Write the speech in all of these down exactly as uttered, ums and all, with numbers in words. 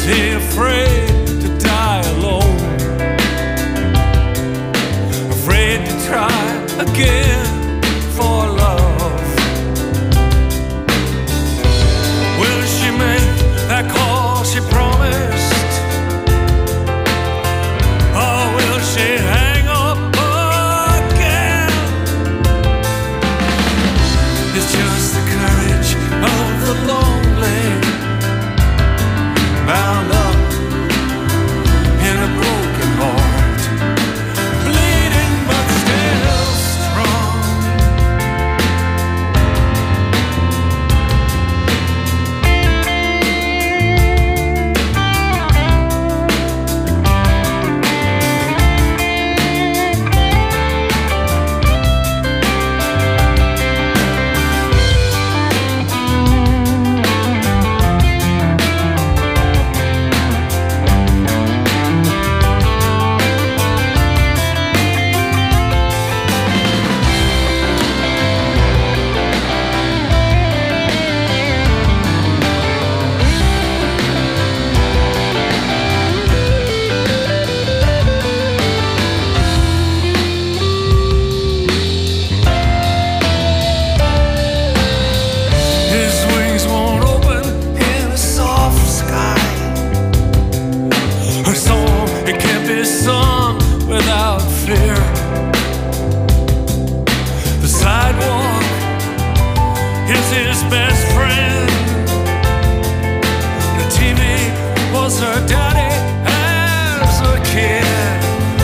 they're afraid to die alone, afraid to try again for love. Will she make that call she promised, or will she hang up again? It's just the courage of the lonely, bound up in a broken heart, bleeding but still strong. Without fear, the sidewalk is his best friend. The T V was her daddy as a kid.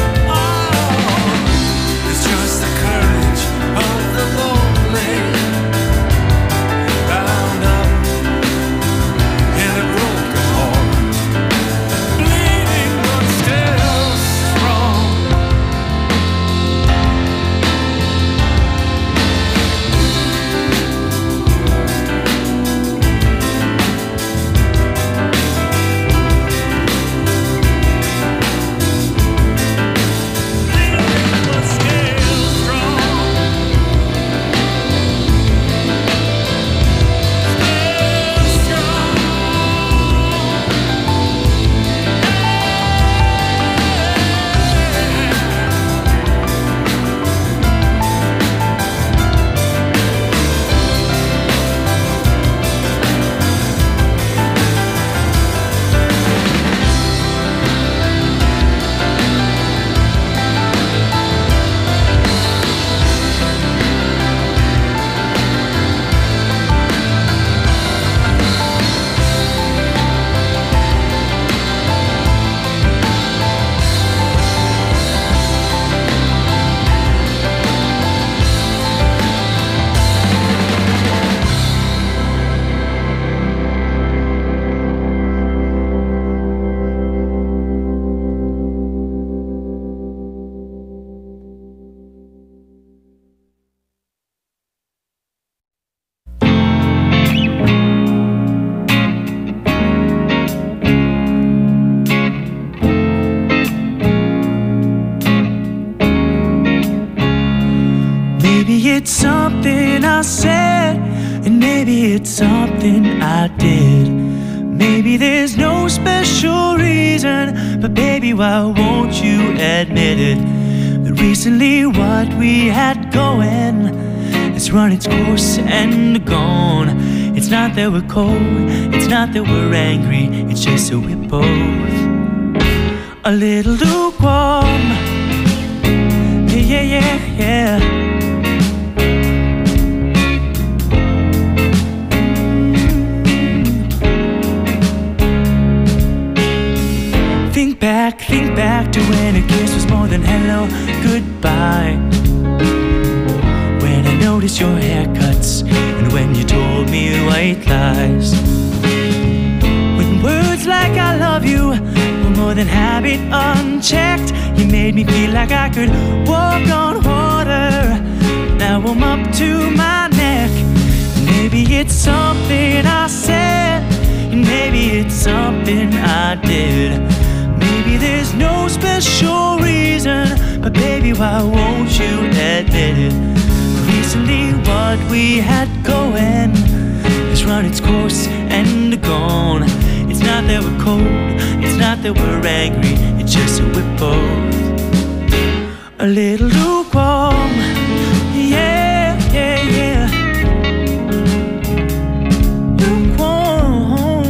Oh, it's just the courage of the lonely, bound up in a broken heart, bleeding but still strong. Maybe it's something I said, and maybe it's something I did. Maybe there's no special reason, but baby, why won't you admit it? That recently what we had going has run its course and gone. It's not that we're cold, it's not that we're angry, it's just that we're both a little lukewarm. Yeah, yeah, yeah, yeah. Think back, think back to when a kiss was more than hello, goodbye. When I noticed your haircuts and when you told me white lies. When words like I love you were more than habit unchecked, you made me feel like I could walk on water. Now I'm up to my neck. Maybe it's something I said, and maybe it's something I did. Maybe there's no special reason, but baby, why won't you admit it? Recently what we had going has run its course and gone. It's not not that we're cold, it's not that we're angry, it's just that we're both a little lukewarm. Yeah, yeah, yeah. Lukewarm.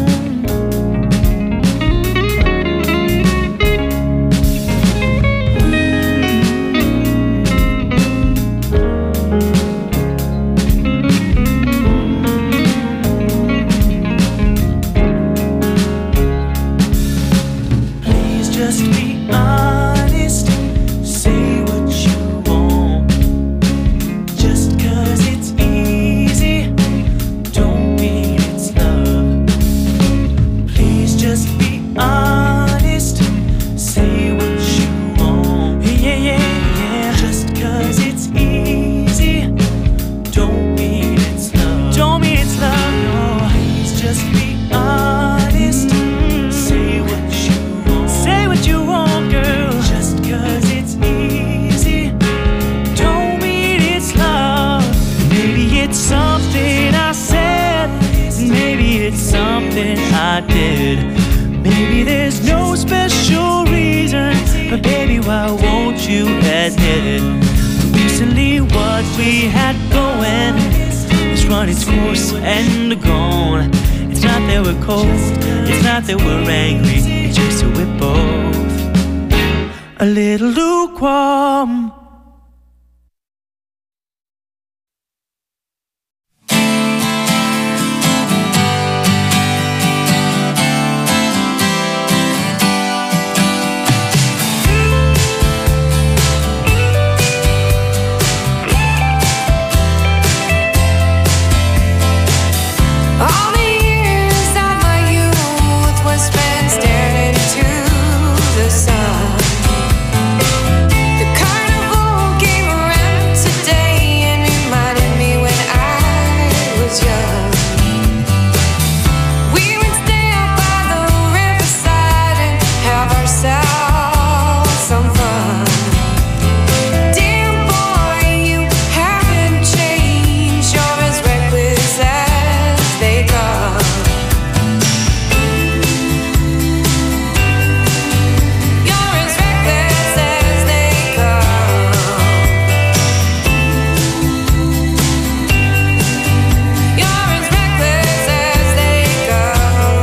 Please just be honest. Say what you want. Just 'cause it's easy, don't mean it's love. Please just be honest. Say what you want. Yeah, yeah, yeah. Just 'cause it's easy, don't mean it's love. Don't mean it's love, no. Please just be honest. Say what you want. Say what you want, girl. Just 'cause it's easy, don't mean it's love. Maybe it's something I said, maybe it's something I did. Maybe there's no special reason, but baby, why won't you admit it? Recently what we had going it's run its course and gone. It's not that we're cold, it's not that we're angry, it's just that we're both a little lukewarm. All the years of my youth were spent staring into the sun. The carnival came around today and reminded me when I was young. We would stay up by the riverside and have ourselves some fun. Dear boy, you haven't changed. You're as reckless as they come. You're as reckless as they come. You're as reckless as they come.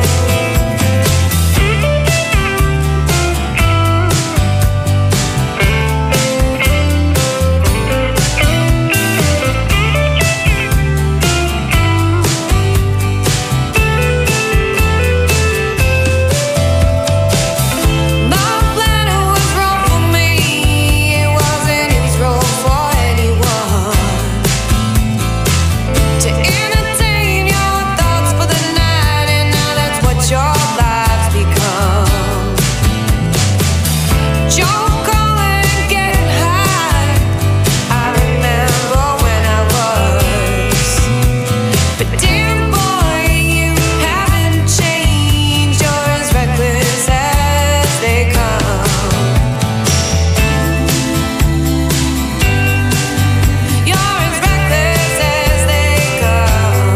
My planet was wrong for me. It wasn't his role for anyone to entertain your thoughts for the night, and now that's what your lives become. Joe calling and getting high. I remember when I was. But dear boy, you haven't changed. You're as reckless as they come. You're as reckless as they come.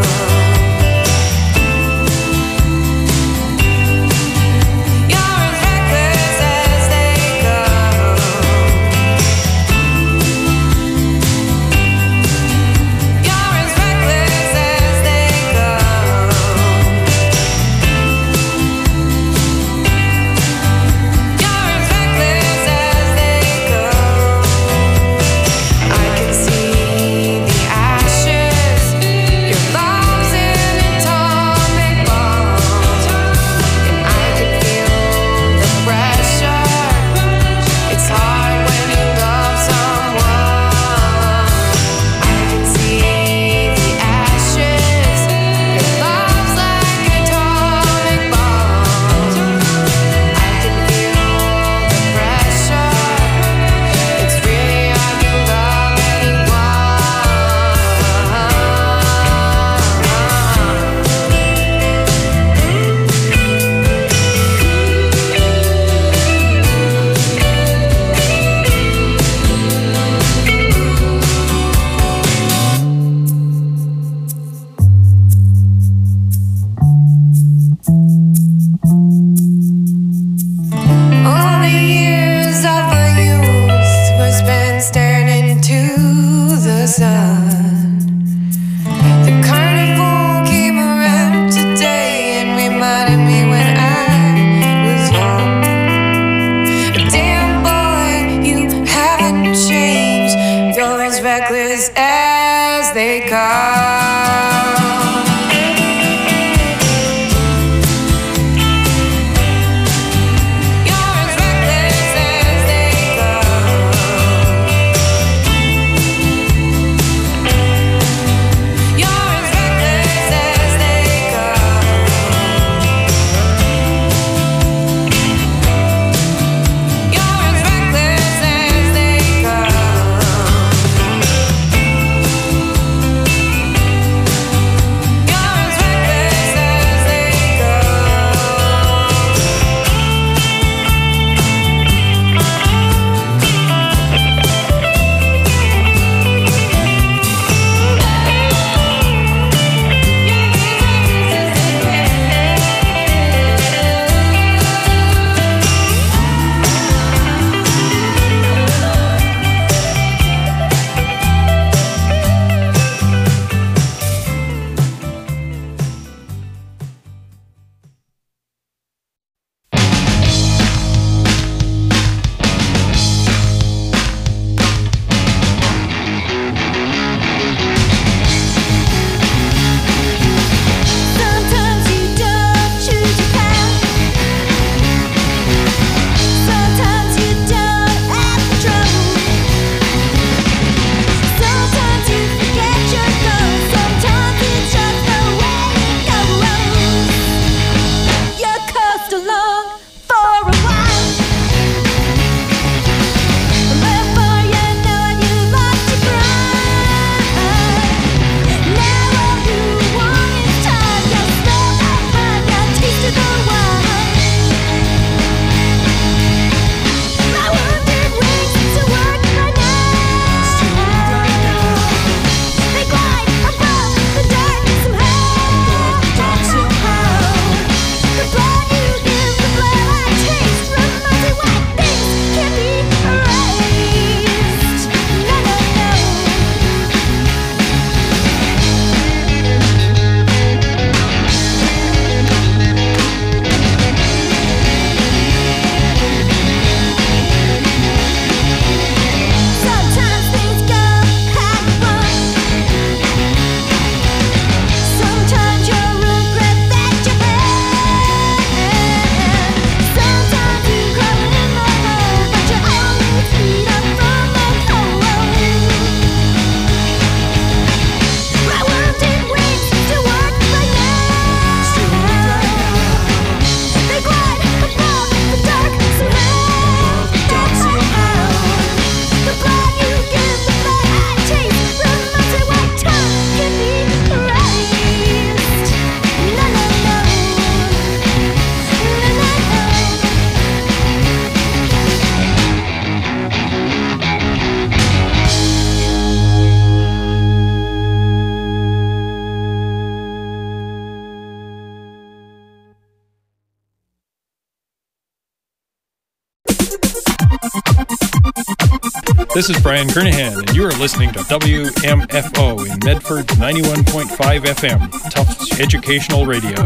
You're as reckless as they come. You're as reckless as they This is Brian Kernahan, and you are listening to W M F O in Medford ninety-one point five F M, Tufts Educational Radio.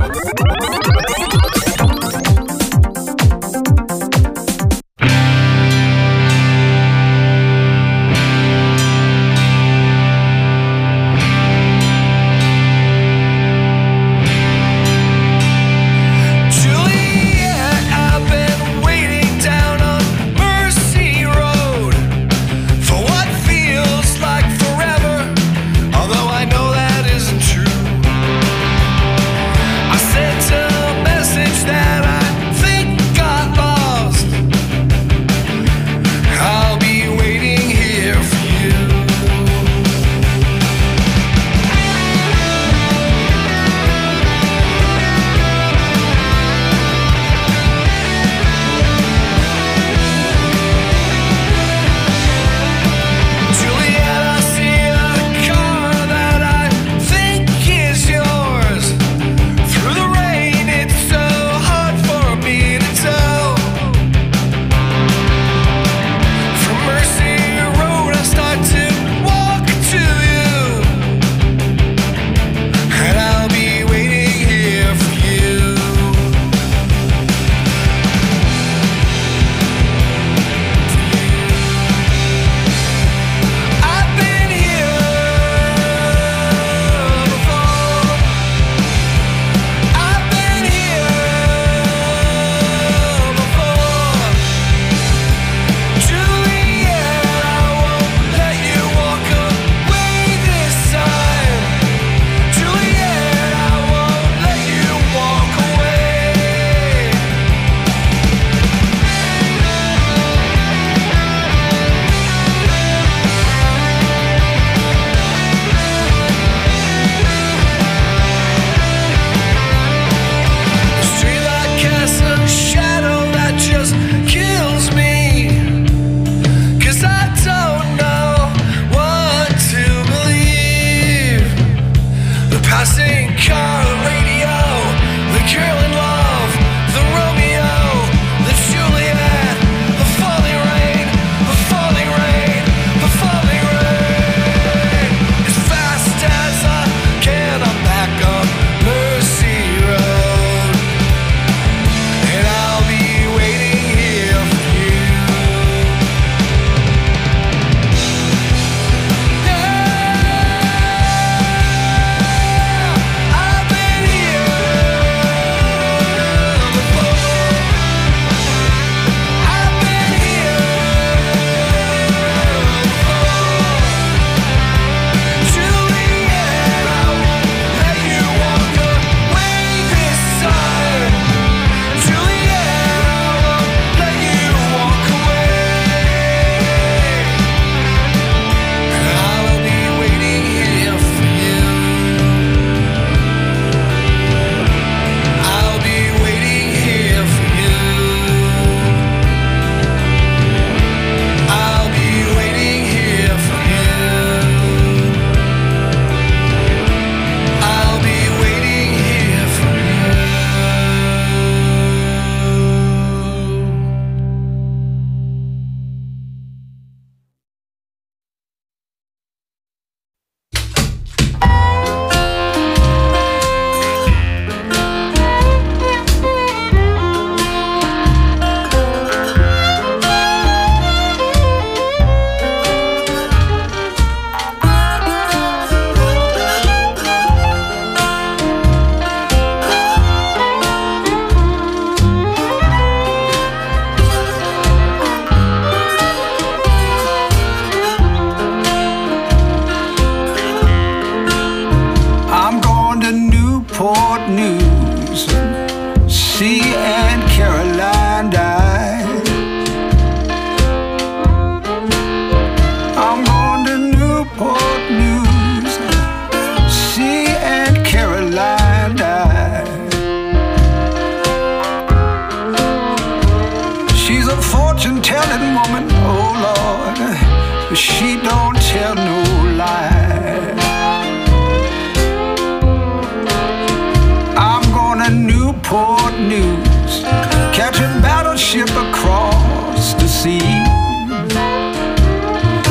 ship across the sea.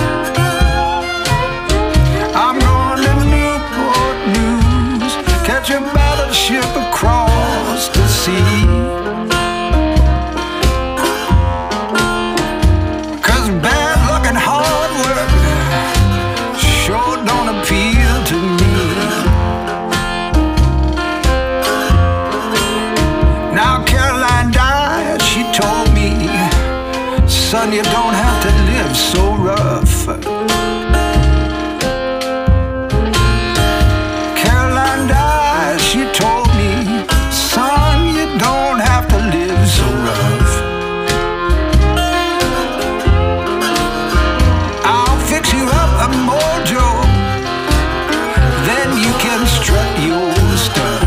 son, you don't have to live so rough. Caroline died, she told me, son, you don't have to live so rough. I'll fix you up a mojo, then you can strut your stuff.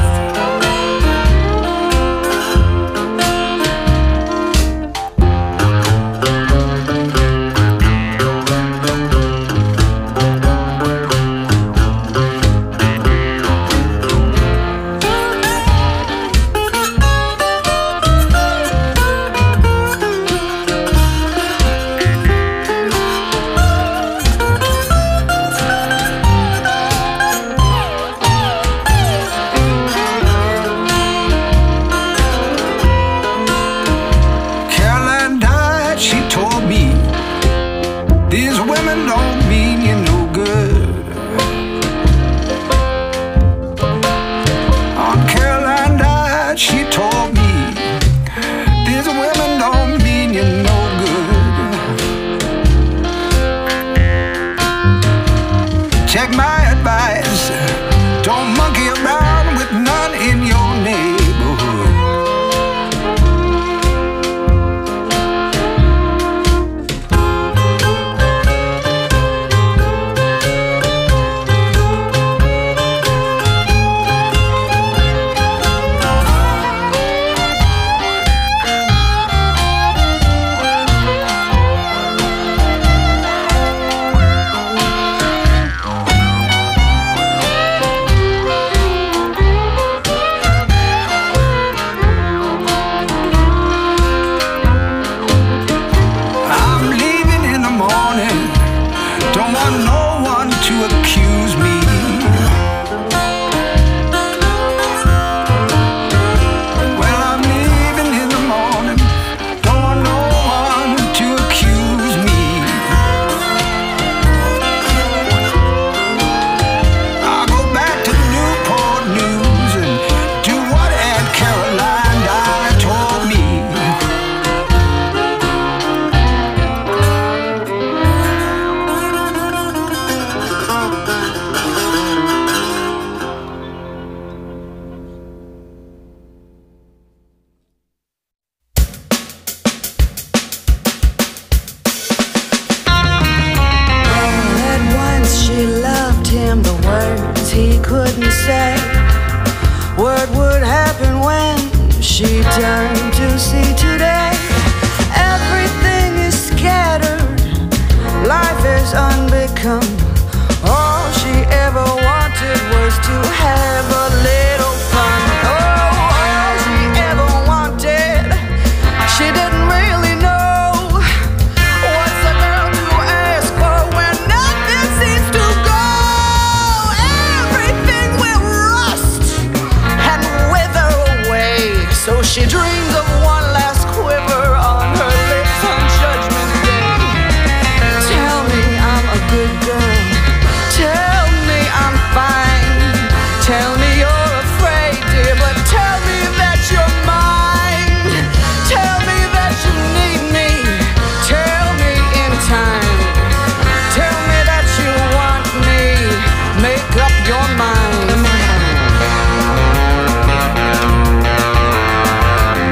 Your mind.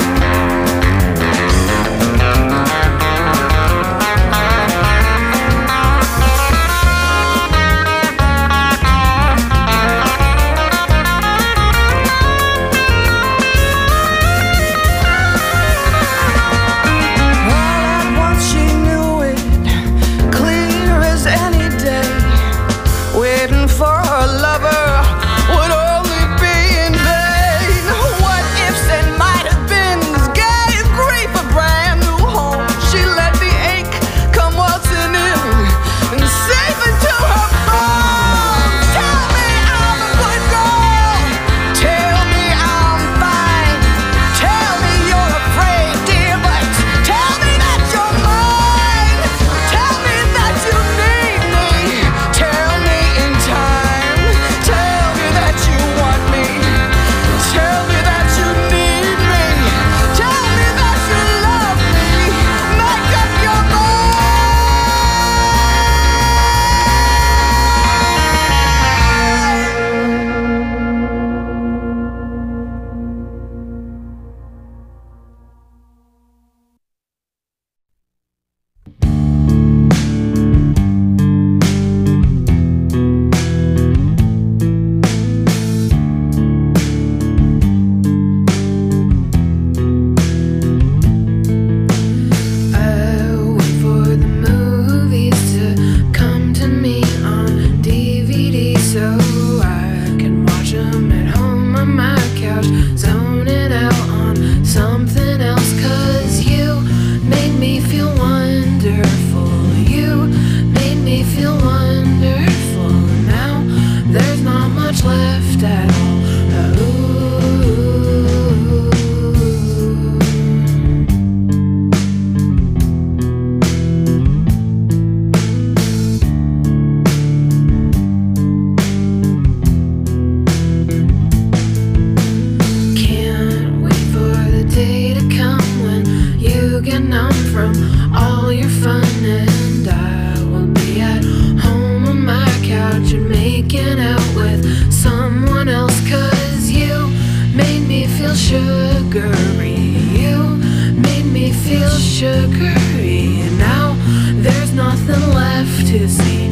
sugary. You made me feel sugary. Now there's nothing left to see.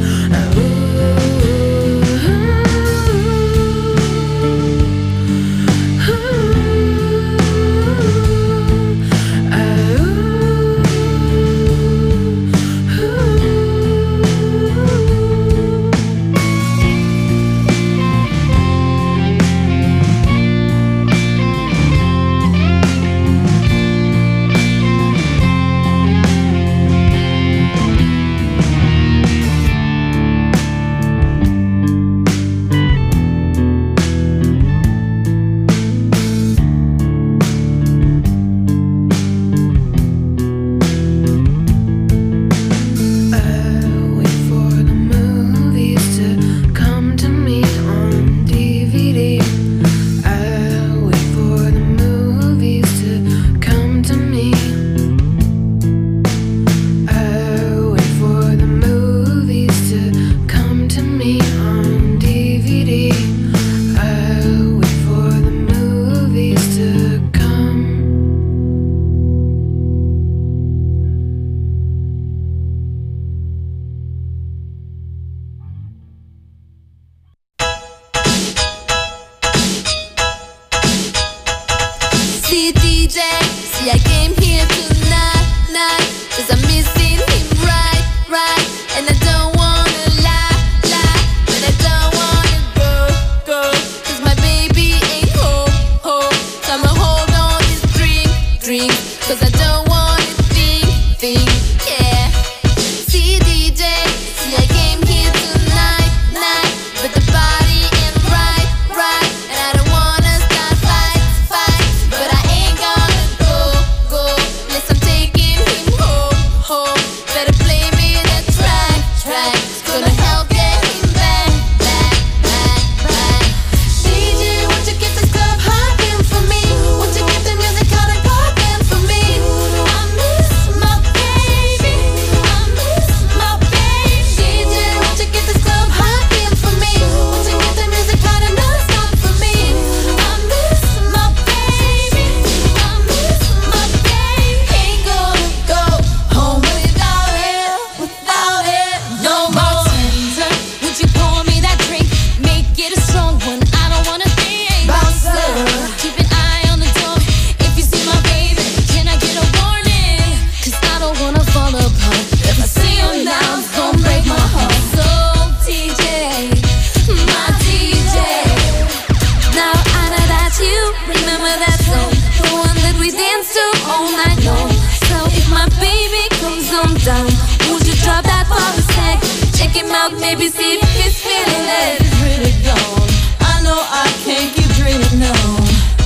Maybe see if he's feeling it. It's really gone. I know I can't keep dreaming on.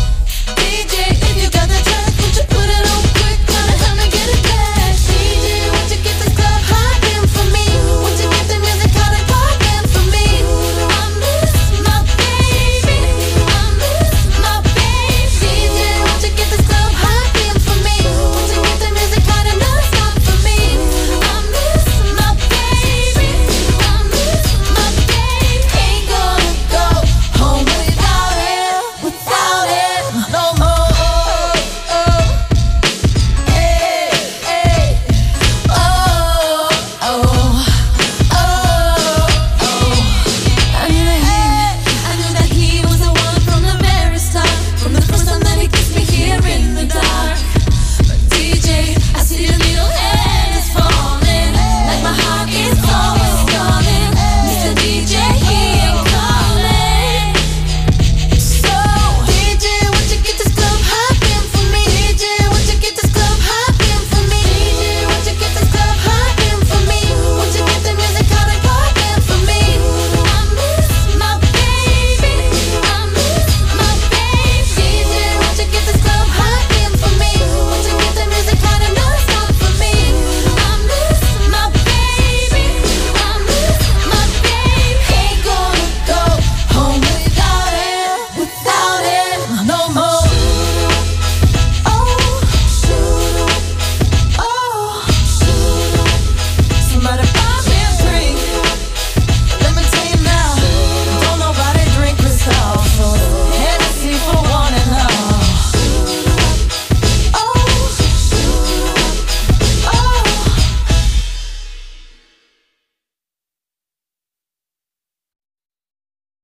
D J, if you got that track, would you put it on quick? Gonna help me get it back. D J, won't you get this club hopping for me? Won't you get the music hot and popping for me? I miss my baby. I miss my baby. D J, won't you get this club hopping for me? Won't you get the music hot and non-stop for me? I miss my baby. I miss my baby. Ain't gonna go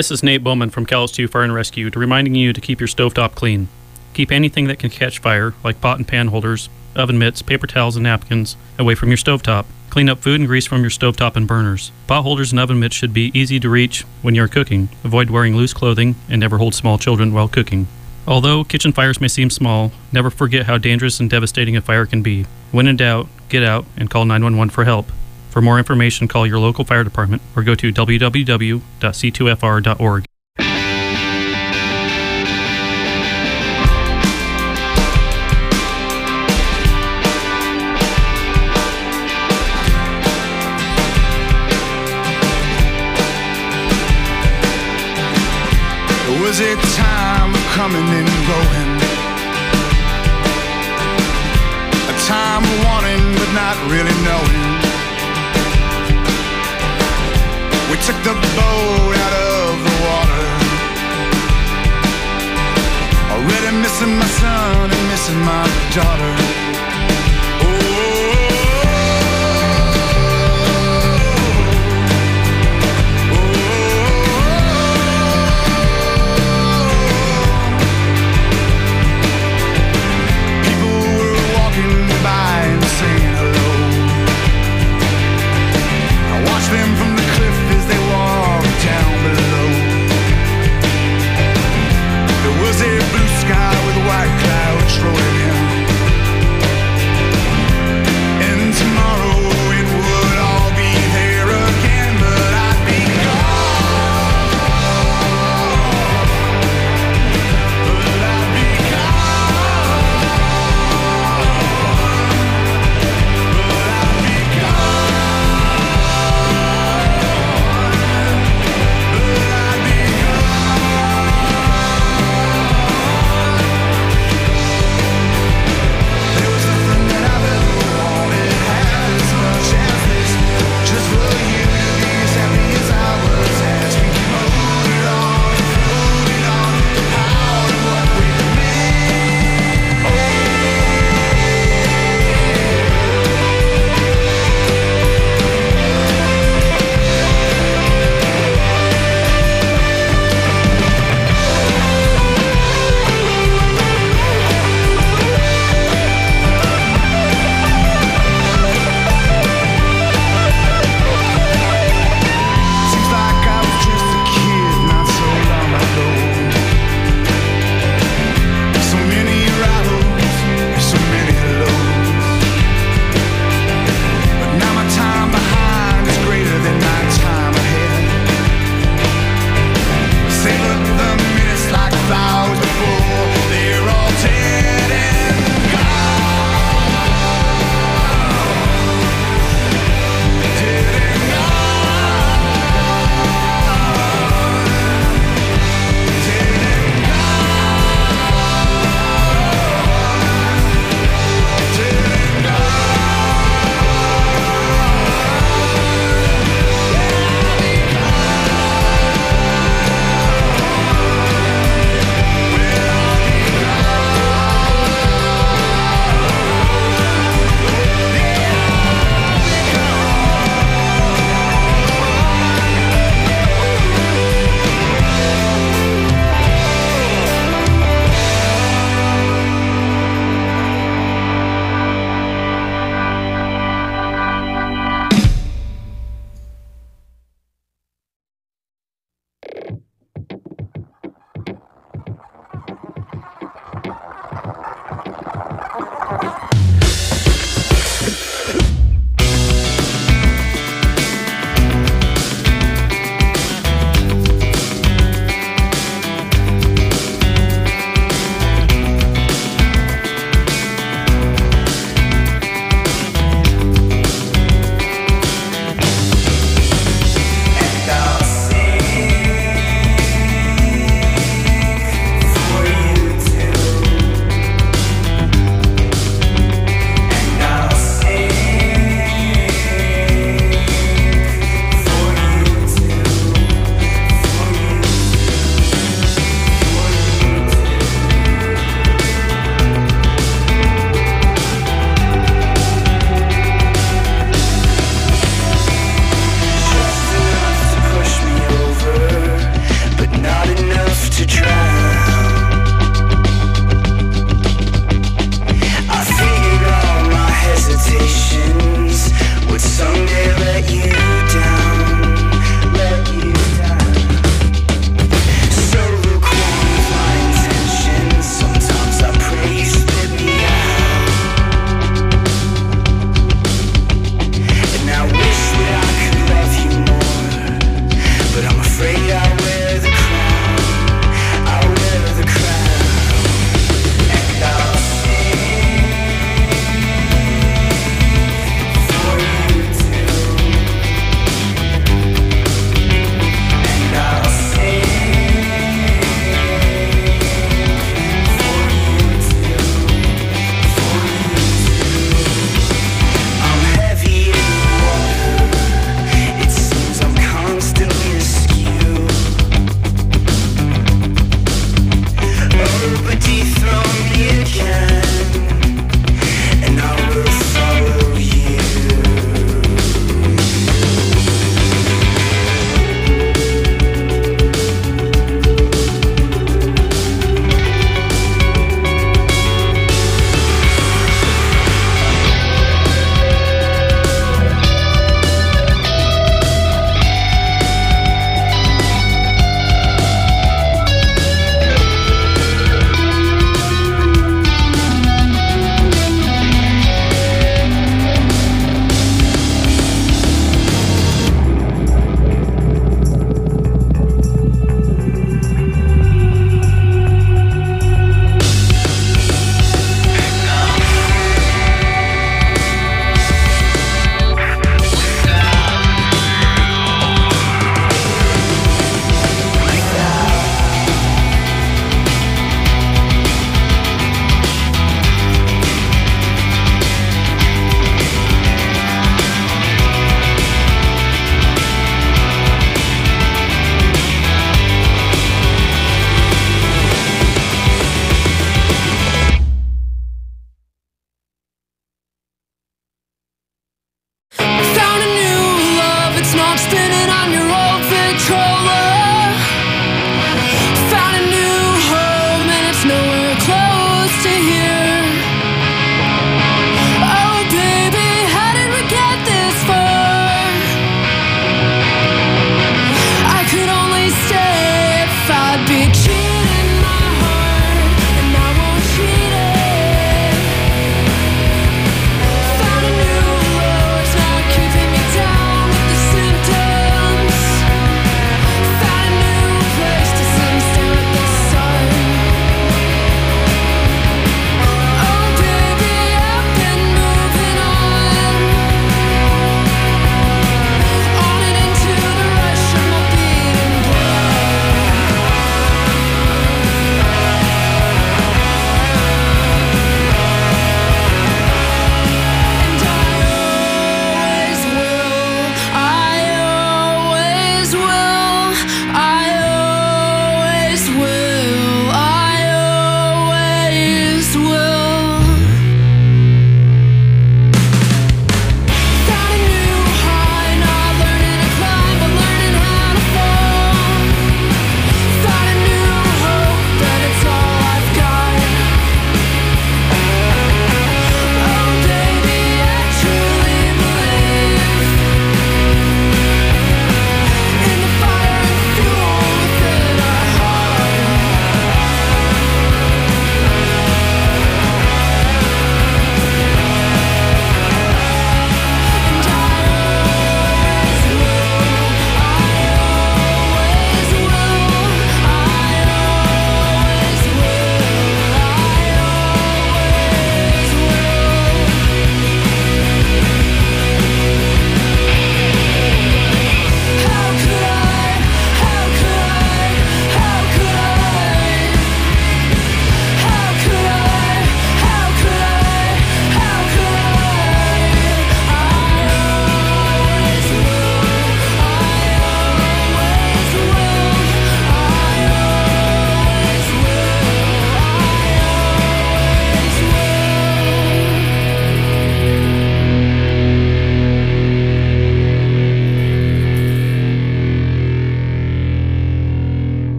This is Nate Bowman from Callistu Fire and Rescue, reminding you to keep your stovetop clean. Keep anything that can catch fire, like pot and pan holders, oven mitts, paper towels, and napkins, away from your stovetop. Clean up food and grease from your stovetop and burners. Pot holders and oven mitts should be easy to reach when you're cooking. Avoid wearing loose clothing and never hold small children while cooking. Although kitchen fires may seem small, never forget how dangerous and devastating a fire can be. When in doubt, get out and call nine one one for help. For more information, call your local fire department or go to w w w dot c two f r dot org. There was a time of coming and going, a time of wanting but not really knowing. We took the boat out of the water, already missing my son and missing my daughter. Them from the cliff as they walked down below. There was a blue sky with white clouds rolling in.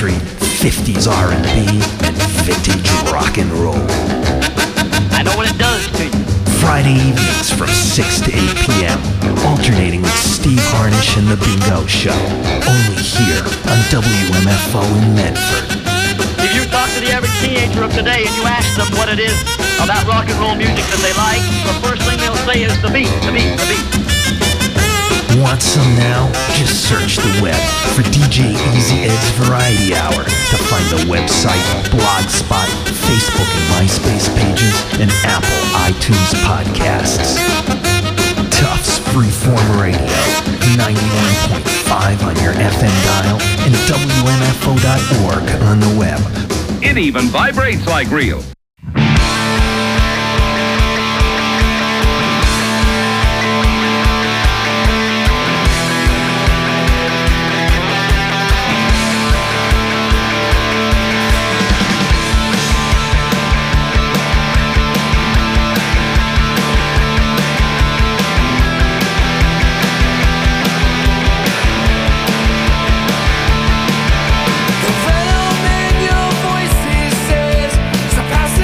country, fifties R and B, and vintage rock and roll. I know what it does to you. Friday evenings from six to eight p.m. Alternating with Steve Harnish and The Bingo Show. Only here on W M F O in Medford. If you talk to the average teenager of today and you ask them what it is about rock and roll music that they like, the first thing they'll say is the beat, the beat, the beat. Want some now? Just search the web for D J Easy Ed's Variety Hour to find the website, Blogspot, Facebook and MySpace pages, and Apple iTunes podcasts. Tufts Freeform Radio, ninety-one point five on your F M dial and W M F O dot org on the web. It even vibrates like real. The venom in your voice, he says, is a passive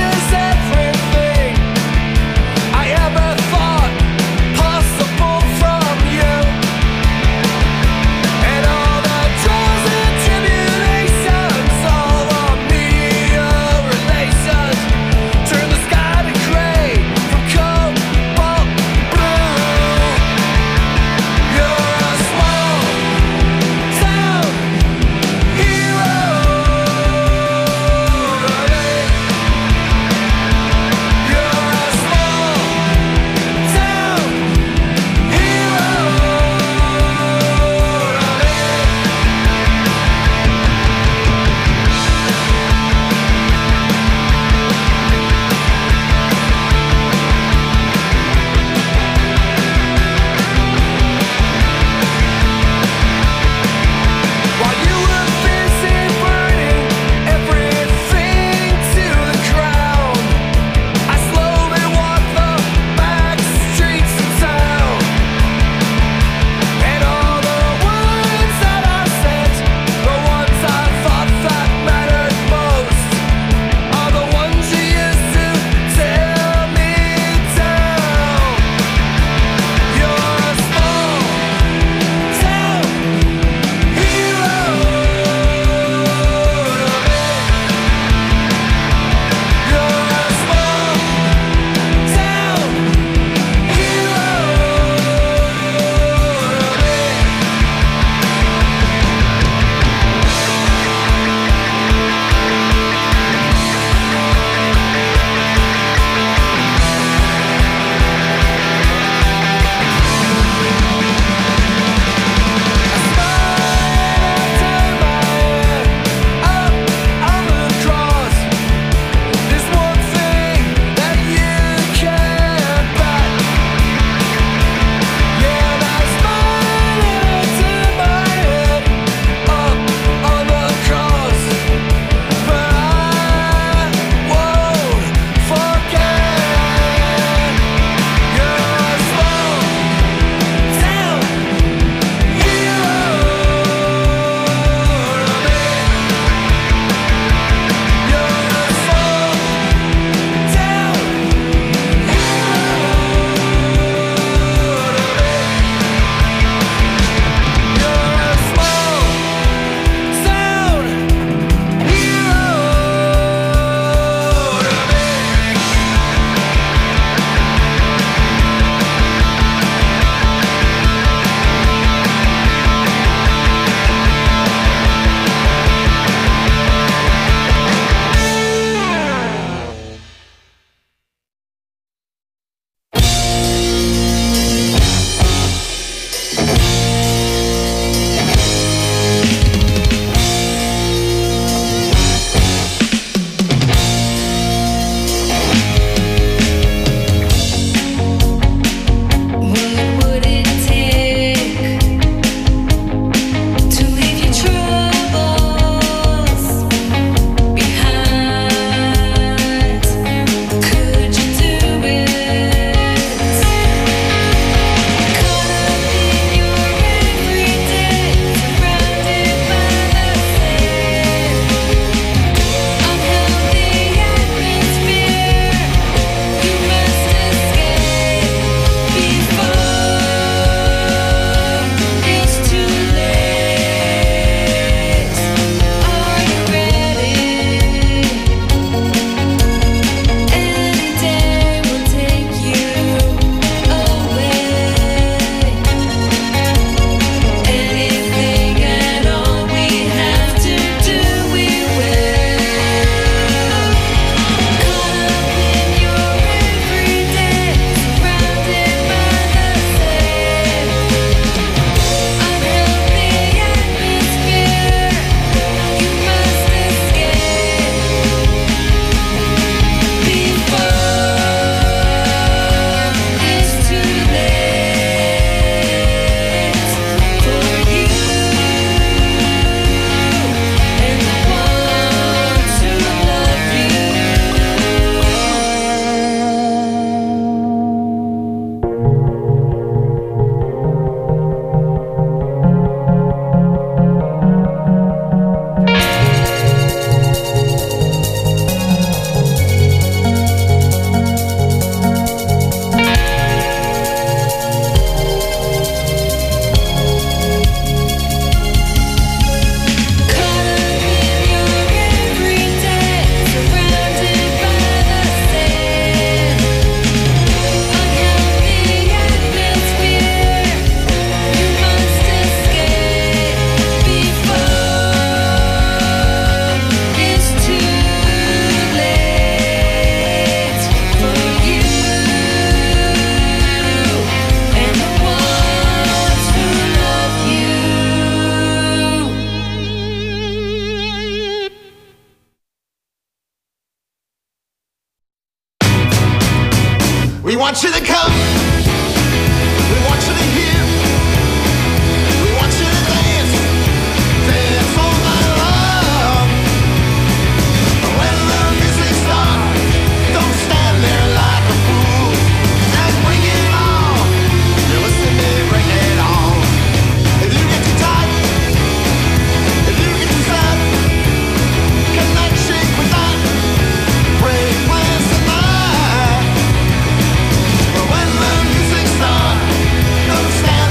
We want you to come. We want you to hear. We want you to dance. Dance all night long. When the music starts, don't stand there like a fool. And bring it on. You listen to me, bring it on. If you get too tight, if you get too sad, cannot shake with that. Break plans tonight. When the music starts, don't stand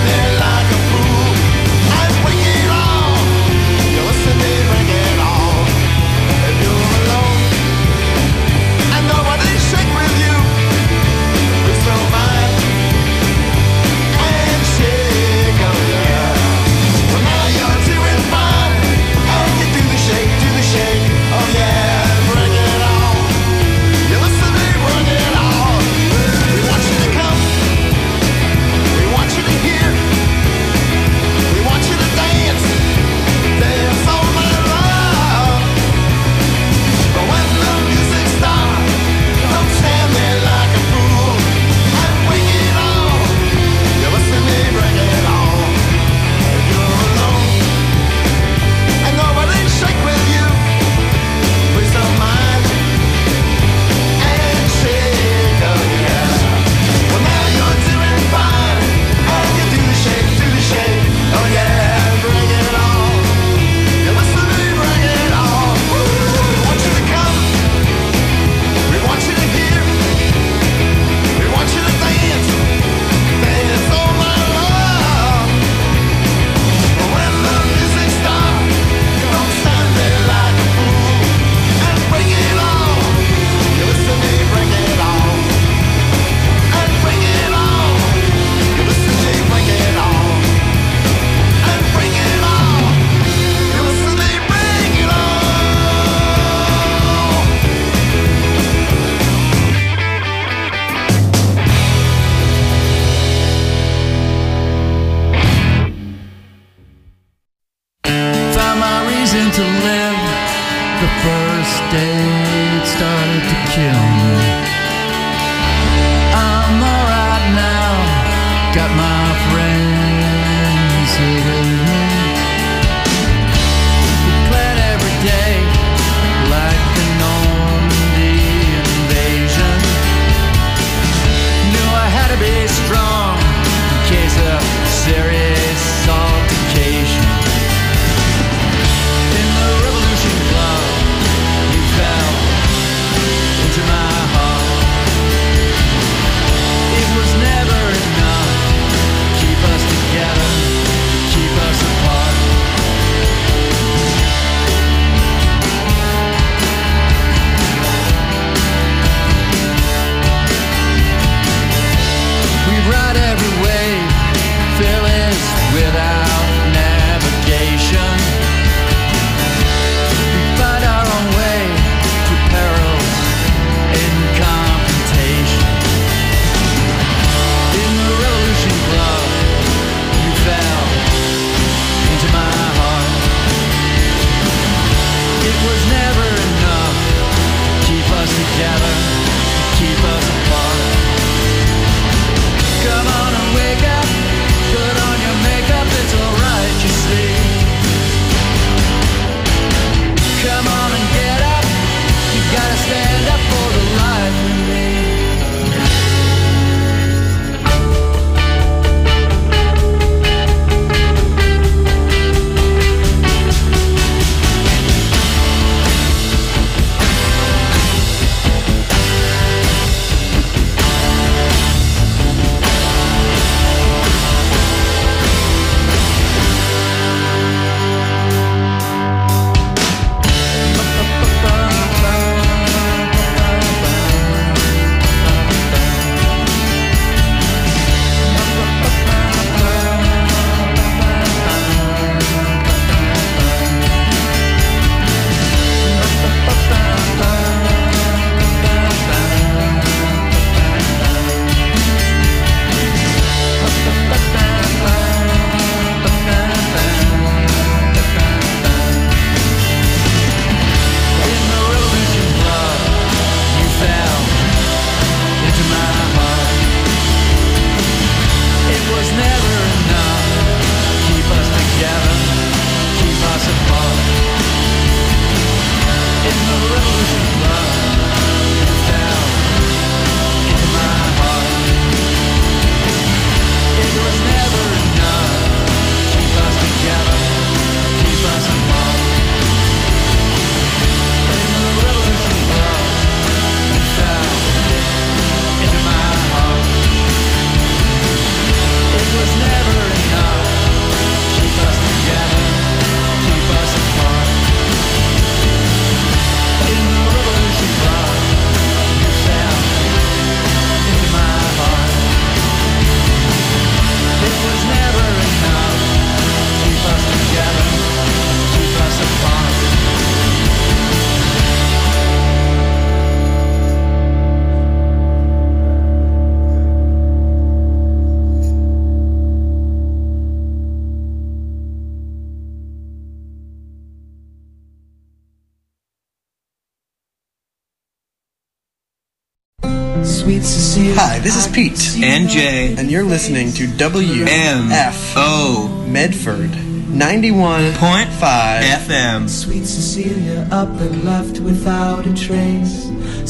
Sweet Cecilia. Hi, this is Pete. And Jay. And you're listening to W M F O Medford ninety-one point five F M. Sweet Cecilia up and left without a trace,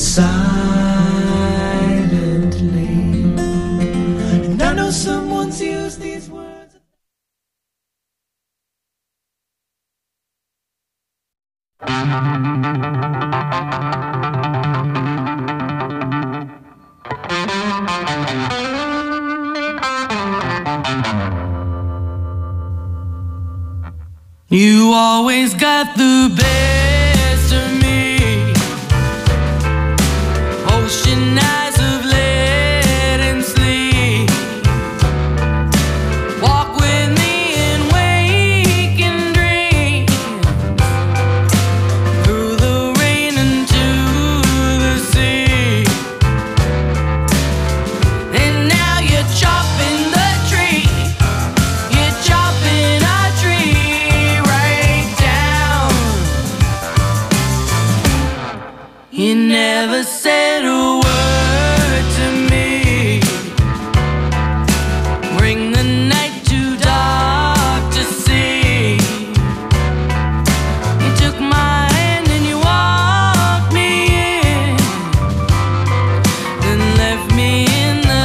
silently. And I know someone's used these words. You always got the best.